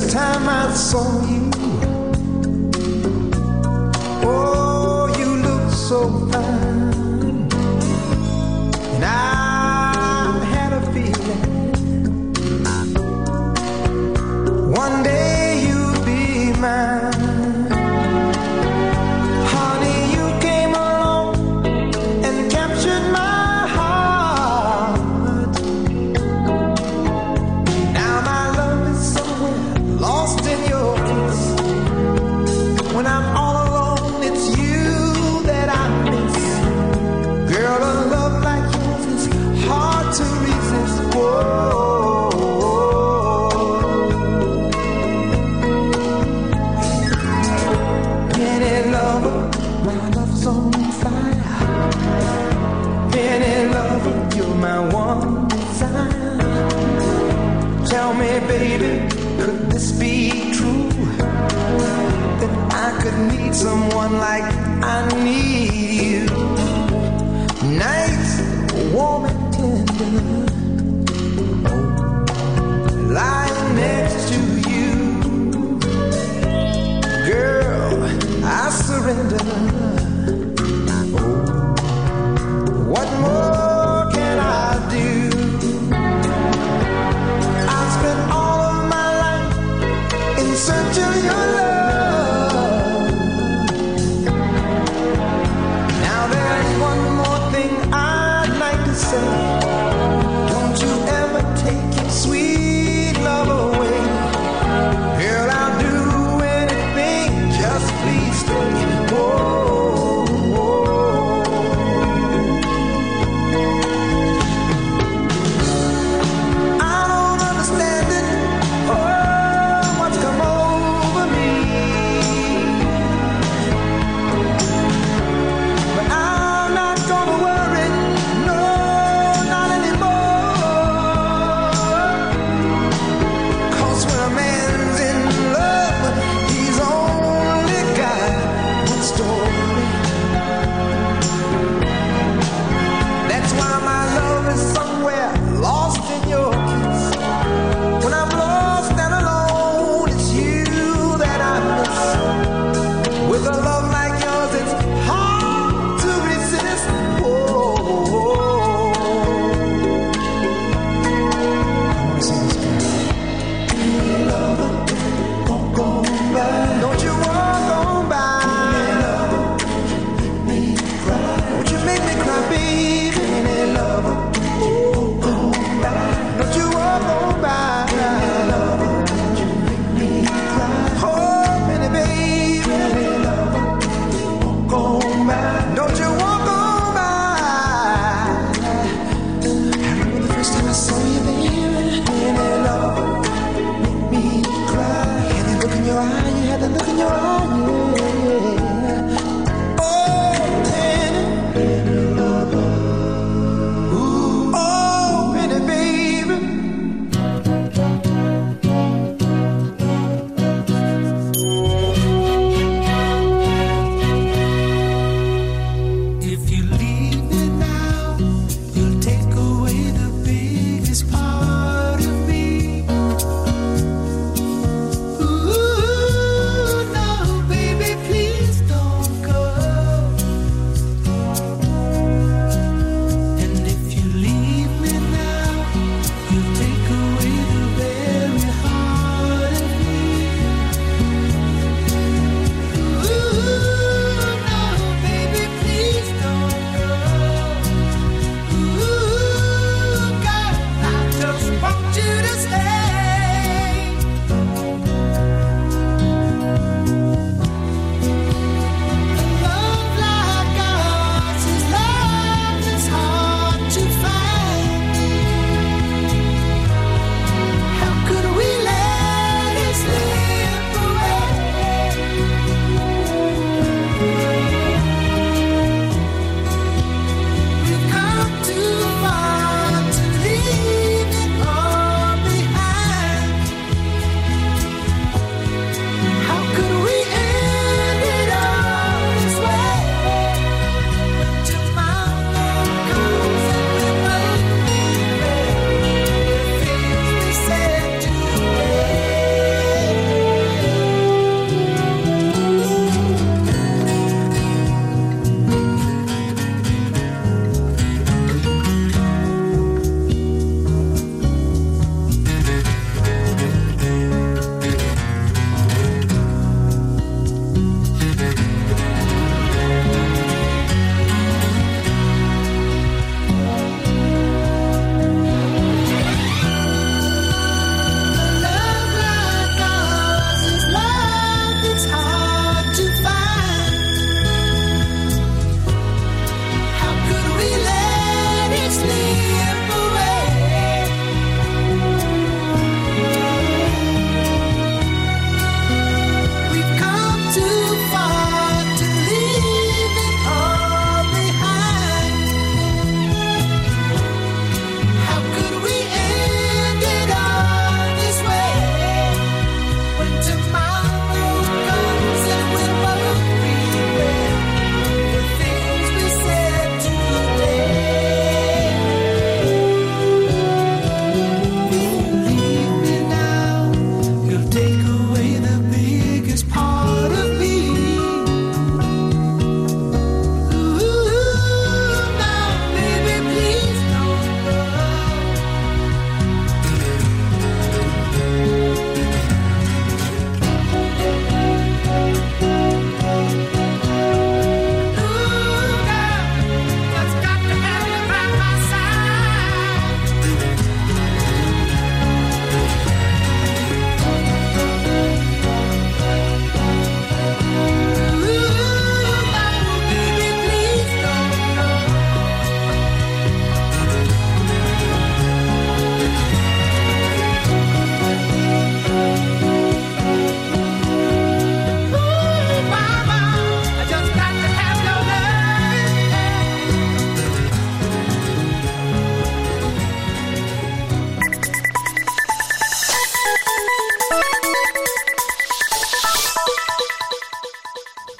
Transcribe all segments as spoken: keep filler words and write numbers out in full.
first time I saw you, oh, you looked so fine, and I had a feeling one day you'd be mine. Honey, you came along and captured my heart. Now my love is somewhere lost in your kiss. When I'm all alone, it's you that I miss. Girl, a love like yours is hard to resist. Whoa. Any lover, my love's on fire. Any lover, you're my one desire. Tell me, baby, could this be true? That I could need someone like I need you. Nights warm and tender, lying next to you. Girl, I surrender. Oh, what more can I do? I spent all of my life in search of your love. Now there's one more thing I'd like to say. Don't you ever take your sweet love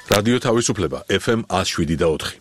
რადიო თავისუფლება ეფ ემ one oh seven და four.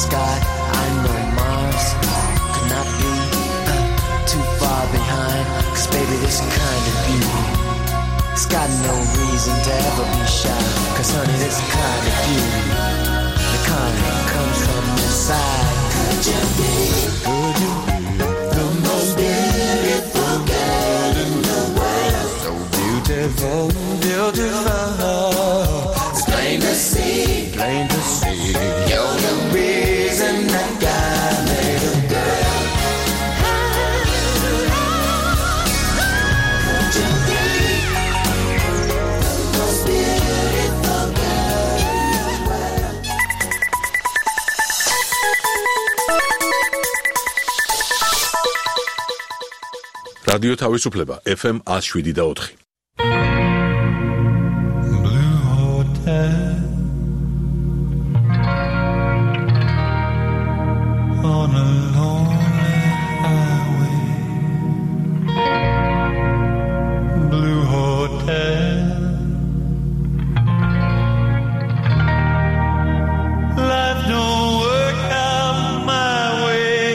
sky. I know Mars could not be uh, too far behind. Cause baby, this kind of beauty, it's got no reason to ever be shy. Cause honey, this kind of beauty, the kind that comes from inside. Could you be, could you be the most beautiful girl in the world? So beautiful, beautiful. It's plain to see, plain to see. You're the reason that God made a girl. Could you be the most beautiful girl in the world? რადიო თავისუფლება ეფ ემ one oh seven და four. Blue Hotel on a lonely highway. Blue Hotel, life don't work out my way.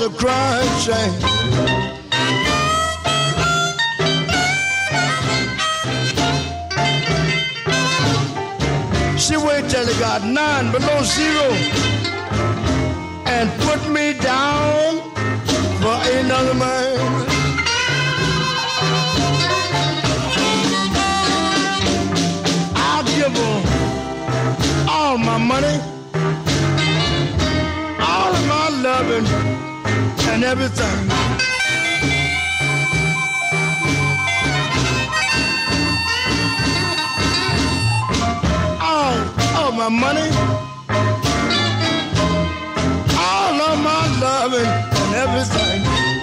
a crying shame. She waited till it got nine below zero and put me down for another man. I'll give her all my money, all of my loving and everything. All of my money, all of my loving and everything.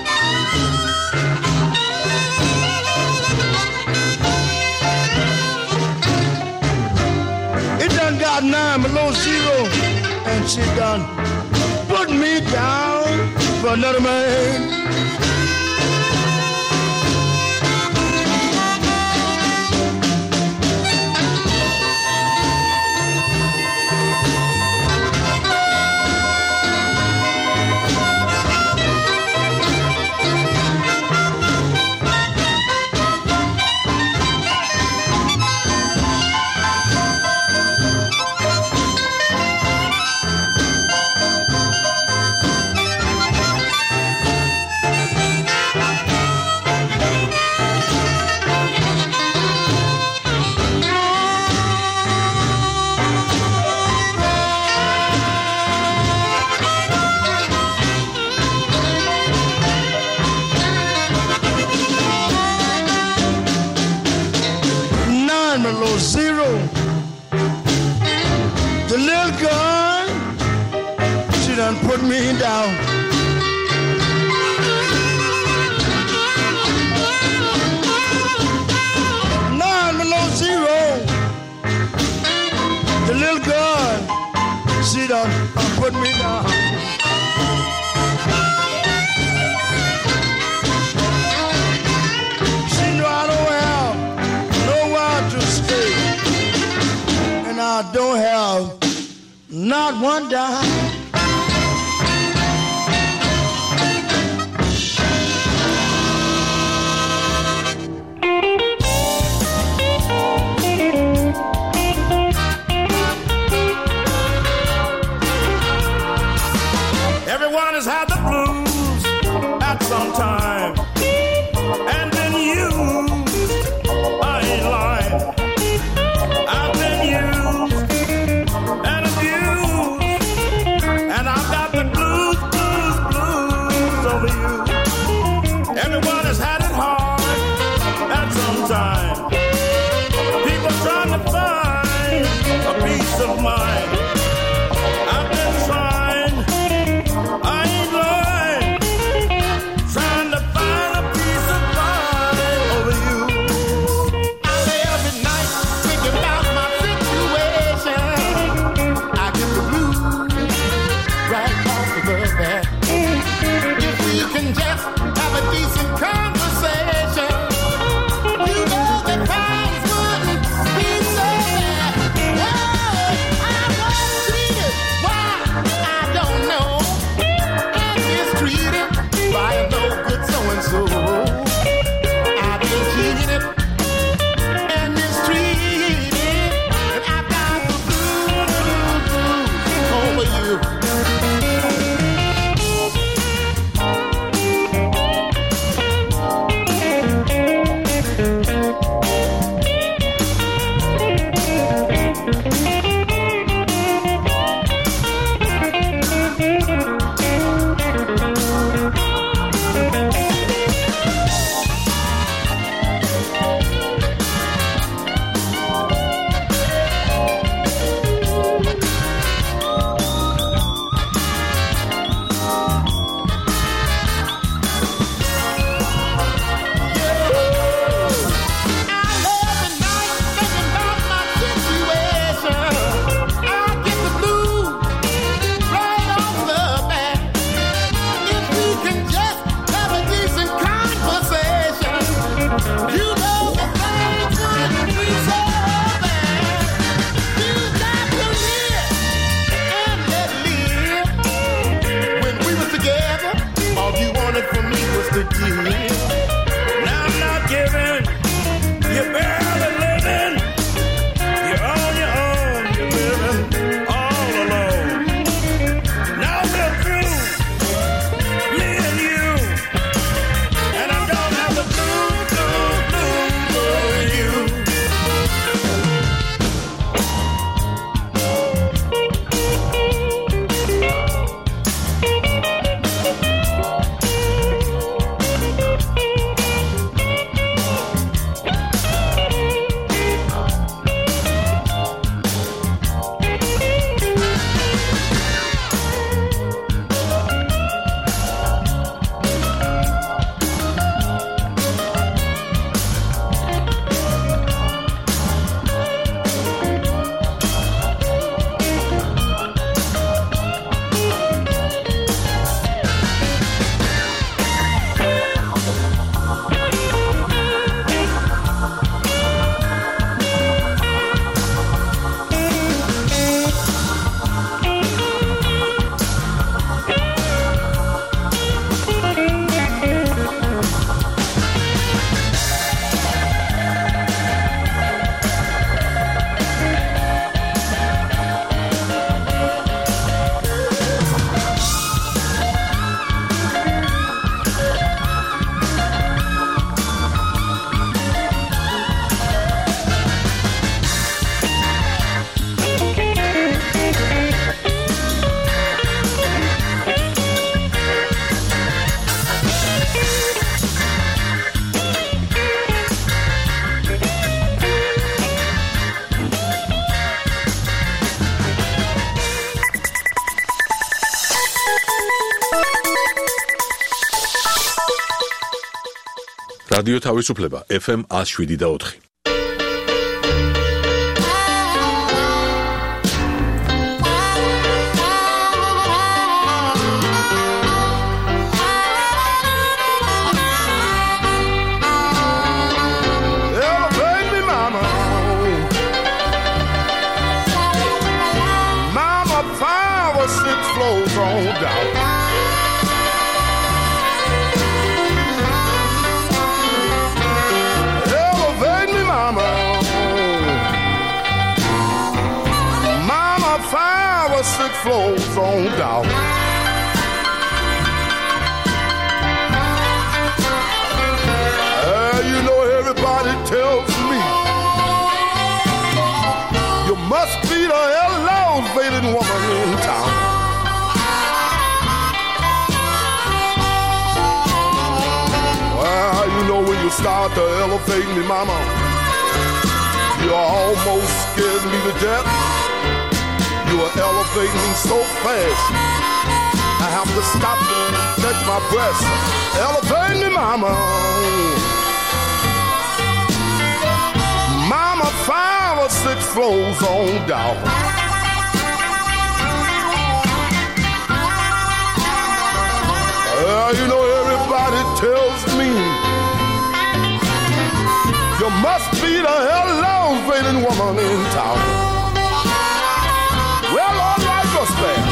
It done got nine below zero, and she done put me down for another man. Below zero, the little girl, she done put me down. Nine below zero, the little girl, she done put me down. She know I don't have nowhere to stay, and I don't have not one dime. Everyone has had the blues at some time, and then you, I ain't lying. I've been used and abused, and I've got the blues, blues, blues over you. Everyone has had it hard at some time. People trying to find a peace of mind. I've been trying, I ain't lying, trying to find a peace of mind over you. I lay up at night რადიო თავისუფლება ეფ ემ one oh seven და four. Six floors on down. Uh, you know everybody tells me you must be the elevated woman in town. Well, you know when you start to elevate me, mama, you almost scared me to death. You are elevating me so fast, I have to stop and catch my breath. Elevate me, mama. Mama, five or six floors on down. Uh, you know everybody tells me you must be the elevating woman in town. Well, all right, what's that?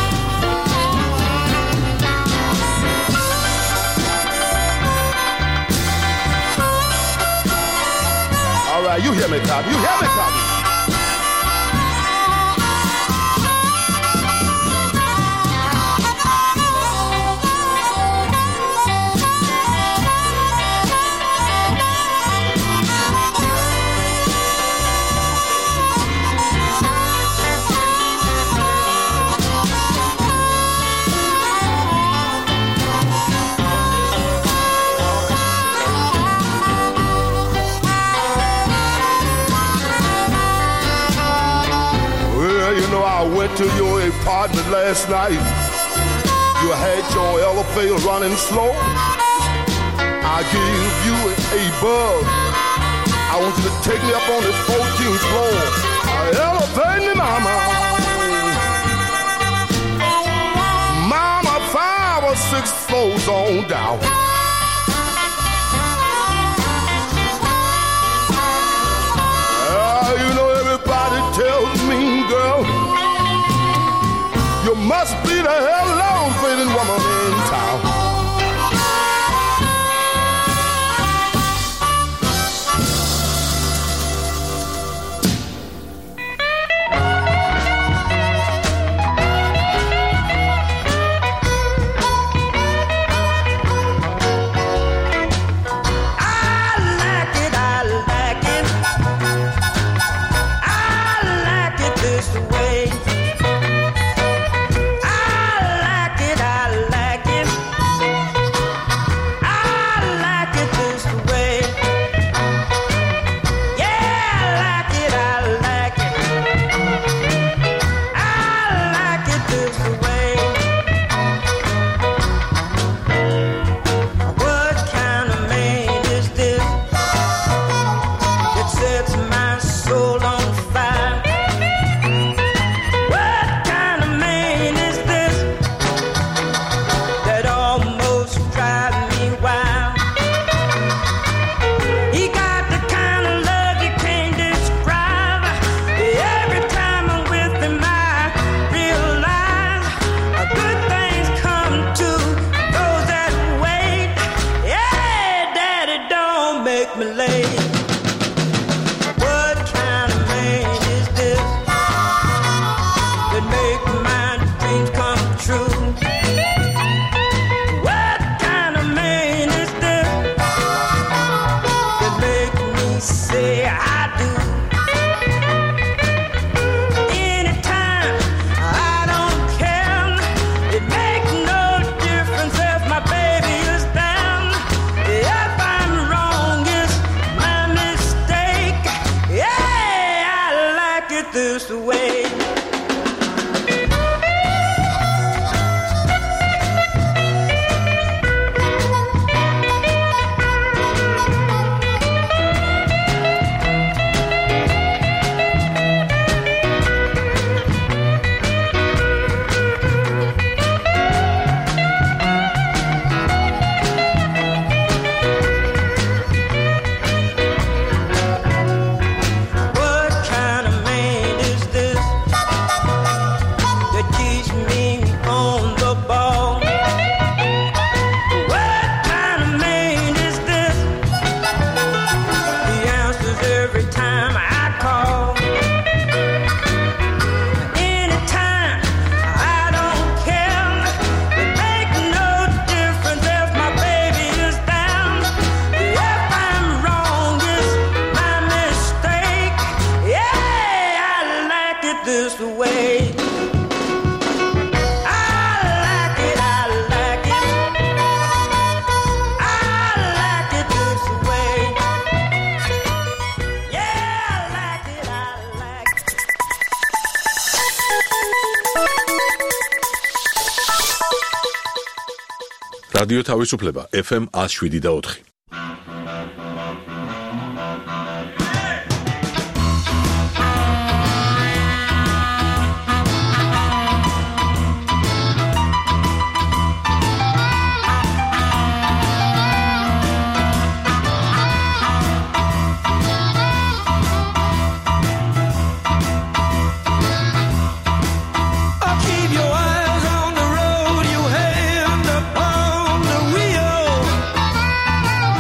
All right, you hear me, Copy. You hear me, Copy. I went to your apartment last night. You had your elevator running slow. I gave you a buzz. I want you to take me up on the fourteenth floor. Elevate me, mama. Mama, five or six floors on down. Uh, you know everybody tells me, girl, you must be the elevating woman in town. every time I call. Anytime, I don't care. It makes no difference if my baby is down. If I'm wrong, it's my mistake. Yeah, I like it this way. რადიო თავისუფლება ეფ ემ one oh seven და four. Keep your eyes on the road, your hand upon the wheel.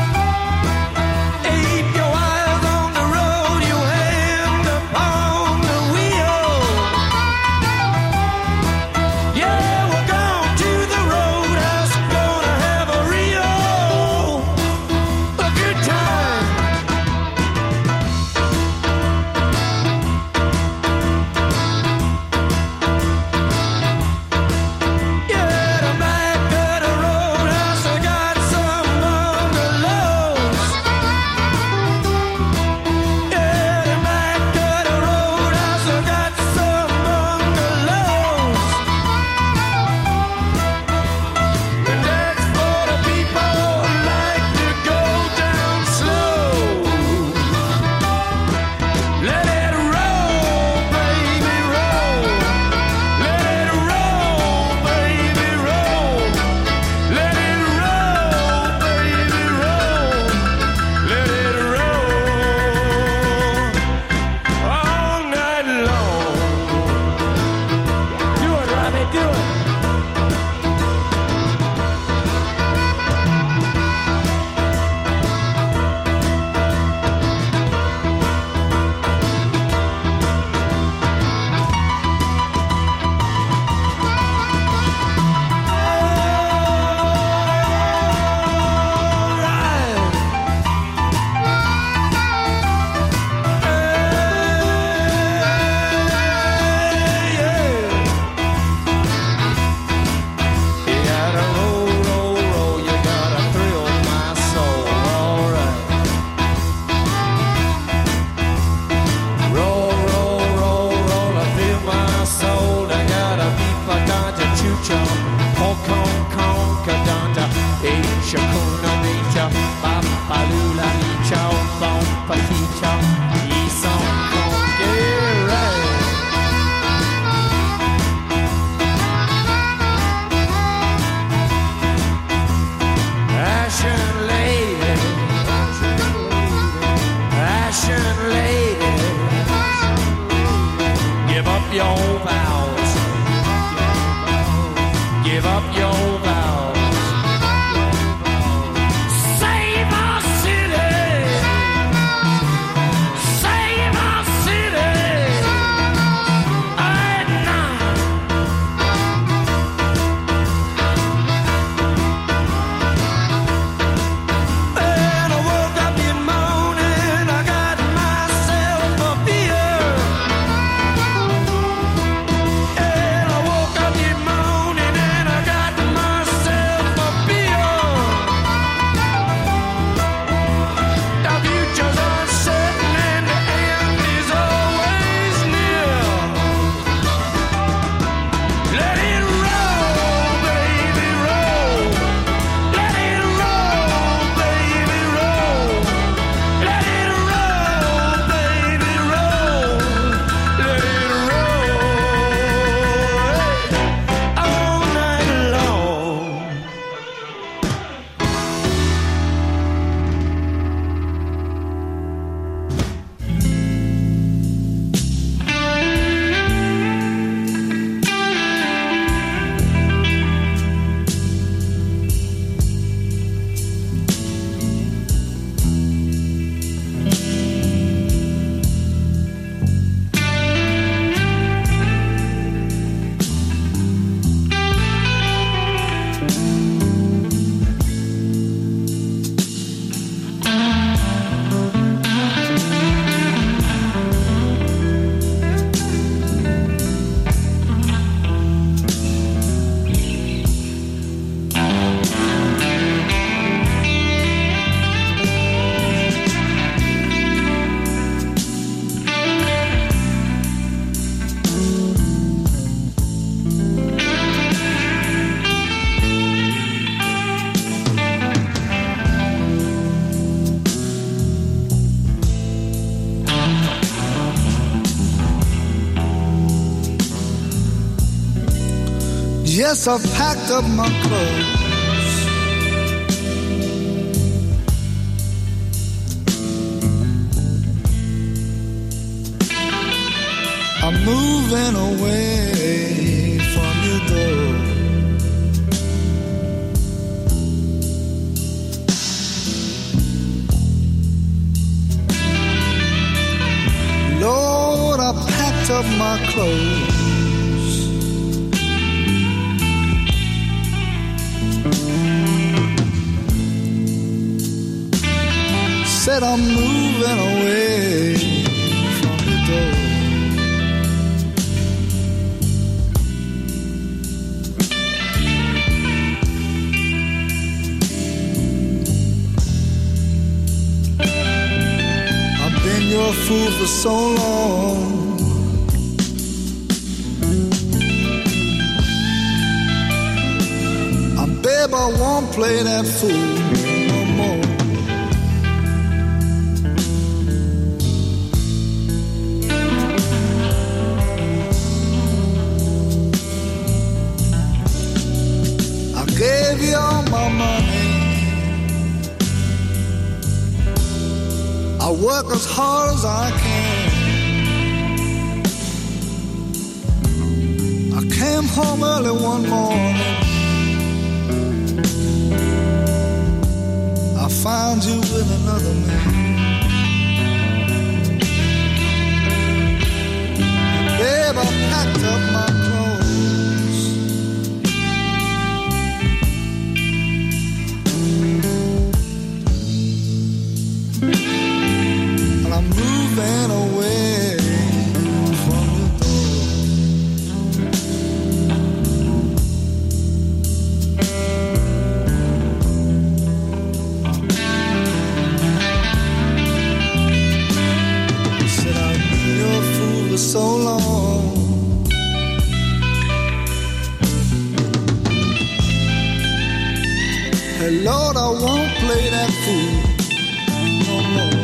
Yes, I've packed up my clothes. I'm moving away from your door. Lord, I packed up my clothes. Said I'm moving away from the door. I've been your fool for so long. And babe, I won't play that fool no more. Gave you all my money. I work as hard as I can. I came home early one morning. I found you with another man. Babe, I packed up my moving away from the door. Said I've been your fool for so long. Hey Lord, I won't play that fool no more.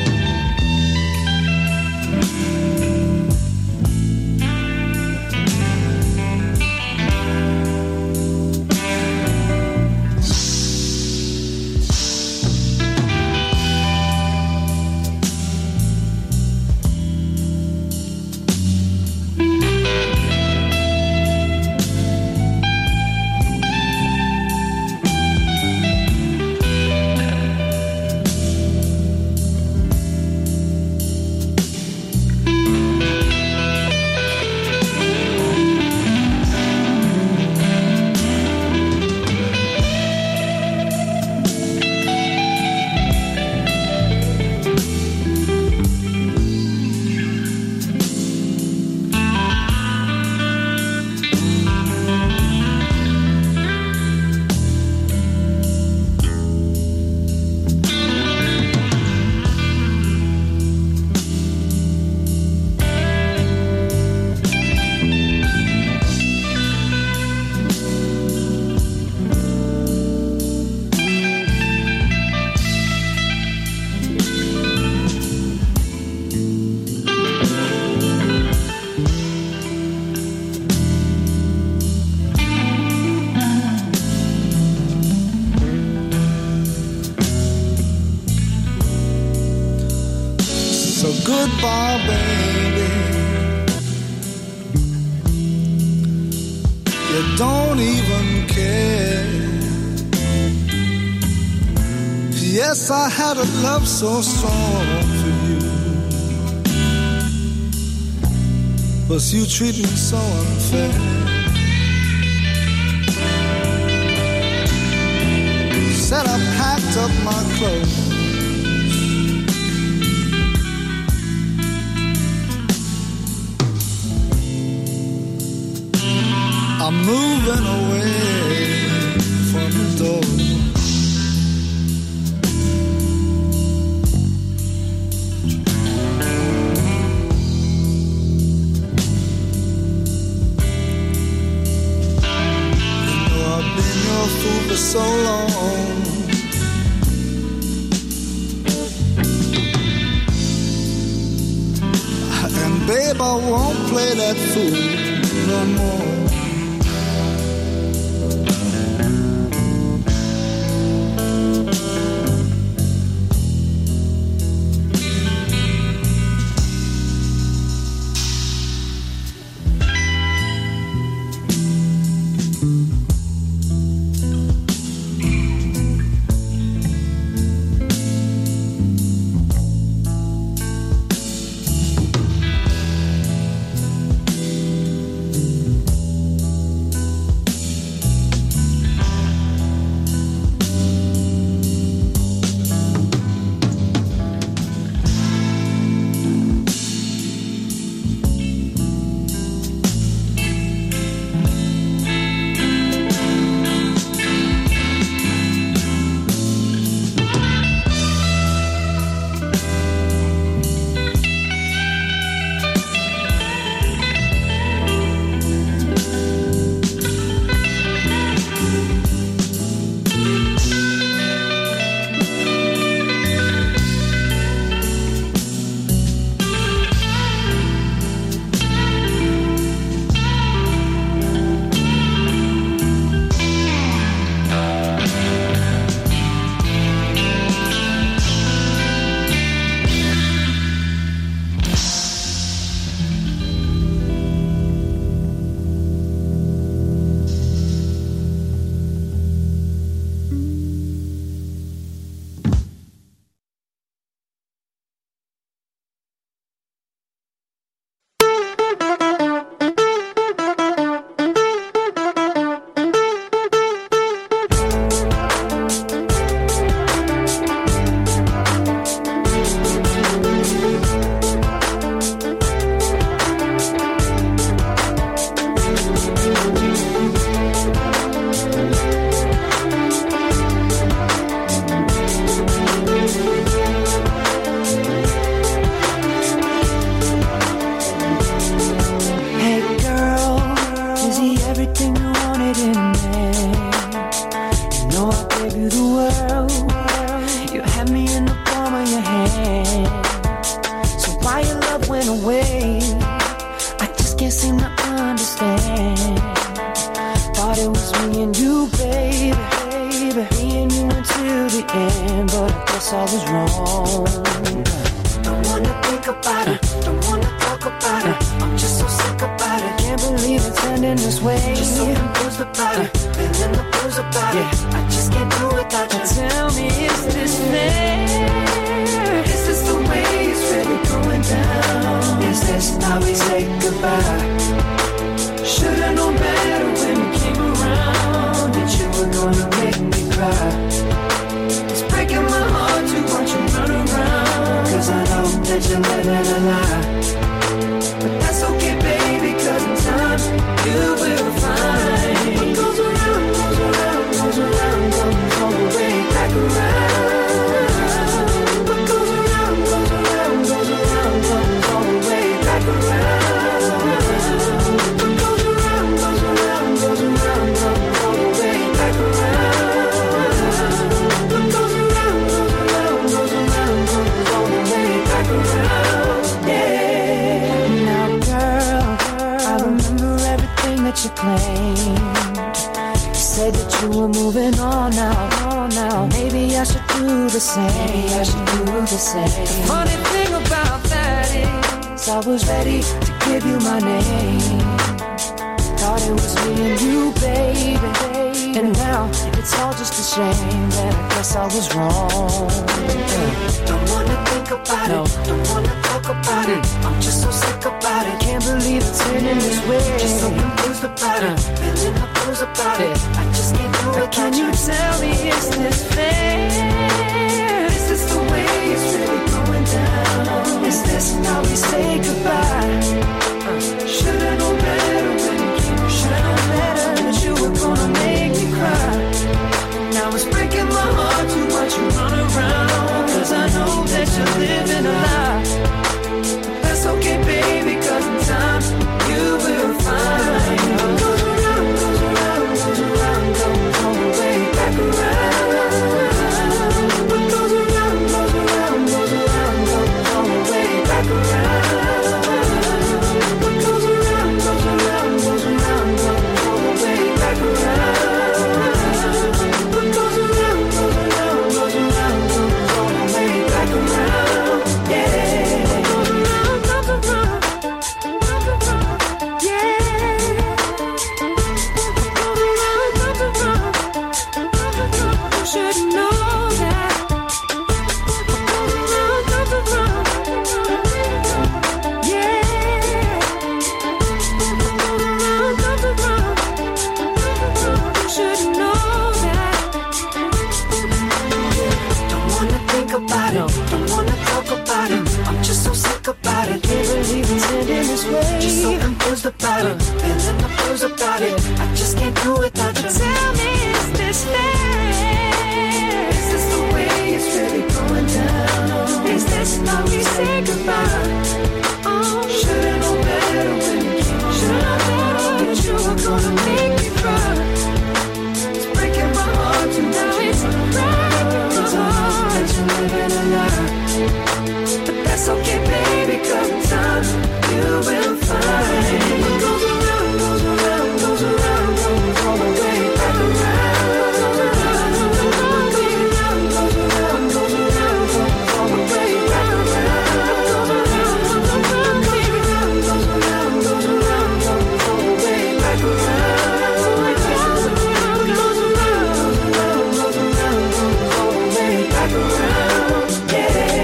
Goodbye, baby. You don't even care. Yes, I had a love so strong for you, but you treat me so unfair. Said I packed up my clothes. I'm moving away from the door. You know I've been your fool for so long. And babe, I won't play that fool no more. about it. Don't wanna talk about it. I'm just so sick about it. Can't believe it's ending this way. Just so confused about it. Feeling the blues about it. I just can't do without you. Tell me, is this fair? Is this the way it's really going down? Is this how we say goodbye? Should've known better when we came around that you were gonna make me cry. It's breaking my heart to watch you run around, 'cause I know that you're living a lie. But that's okay, baby, 'cause in time you will find what goes around, goes around, goes around, comes all the way back around. What goes around, goes around, goes around, comes all the way back around. What goes around, goes around, goes around, comes all the way back around. What goes around, goes around, goes around, comes all the way back around. Yeah. Now, girl, I remember everything that you claimed. You said that you were moving on now, on now. Maybe I should do the same. Maybe I should do the same. The funny thing about that is, I was ready to give you my name. Thought it was me and you, baby. And now it's all just a shame that I guess I was wrong. Don't wanna think about no. it. Don't wanna talk about mm. it. I'm just so sick about it. Can't believe it's ending this way. Just so confused about uh. it. Feeling the blues about yeah. it. I just can't do it. Can you tell me, is this fair? Is this the way it's really going down? Is this how we say goodbye? Uh. Should've known better when you came. Should've known better that you were gonna make me cry. Now it's breaking my heart to watch you run around, 'cause I know that you're living a lie. But that's okay, baby, 'cause in time you will find what goes around, goes around, goes around, comes all the way back around. What goes around, goes around, goes around, comes all the way back around. What goes around, goes around, goes around, comes all the way back around. What goes around, goes around, goes around, comes all the way back around. Yeah. What goes around, comes around, comes around. Yeah. What goes around, comes around, comes around. You should know that. What goes around, comes around. Yeah. What goes around, comes around. You should know that. Don't wanna think about it. Don't wanna talk about it. I'm just so sick about it. Can't believe it's ending this way. Just so confused about it. Feeling the blues about it. I just can't do it without you. Tell me, is this fair? Is this the way it's really going down? Is this how we say goodbye? Oh, should've known better when you came. Should've known that you were gonna make me cry. It's breaking my heart to now it's breaking my heart that you're living a lie. But that's okay, baby, 'cause in time you will find what goes around, goes around, goes around, comes all the way back around. What goes around, goes around, goes around, comes all the way back around. What goes around, goes around, goes around, goes around, comes all the way back around. What goes around, goes around, goes around, comes all the way back around. Yeah.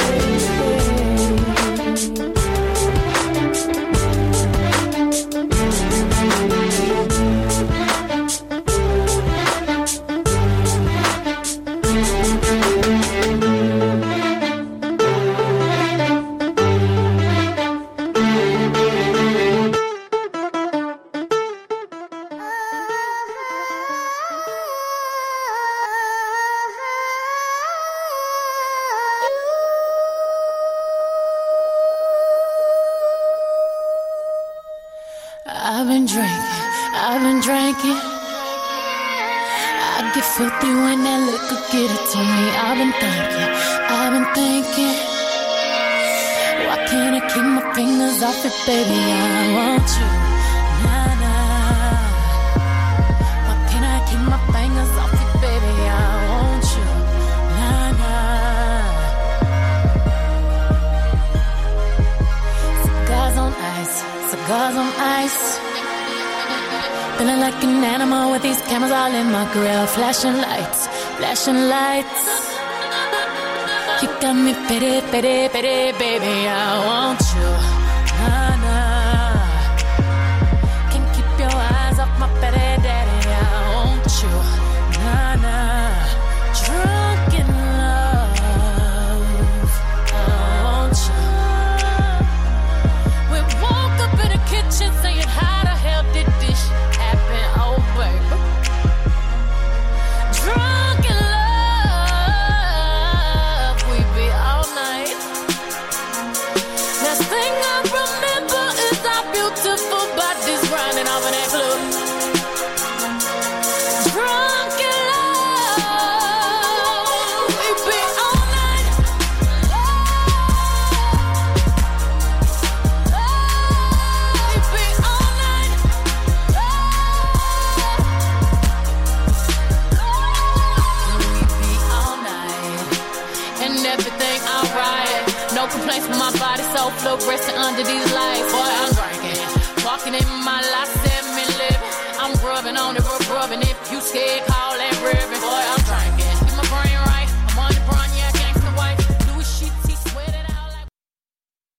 I've been drinking, I've been drinking. I get filthy when that liquor get it to me. I've been thinking, I've been thinking. Why can't I keep my fingers off it, baby? I want you, nah, nah. Why can't I keep my fingers off it, baby? I want you, nah, nah. cigars on ice. Feeling like an animal with these cameras all in my grill. Flashing lights, flashing lights. You got me pity, pity, pity, baby, I want you. Nah, nah. Can't keep your eyes off my pity, daddy, I want you. Nah, nah. Drunk in love, I want you. We woke up in the kitchen saying, how the hell did this happen? Oh, baby. Drunk in love, we be all night. Last thing I remember is our beautiful bodies grinding off in that club. Drunk in love, we be all night. We be all night. We be all night. And everything alright. No complaints from my body, so fluorescent under these lights. Boy, I'm drinking. Walking in my life, seven living. I'm rubbing on it, rubbing. If you scared, call that ribbon.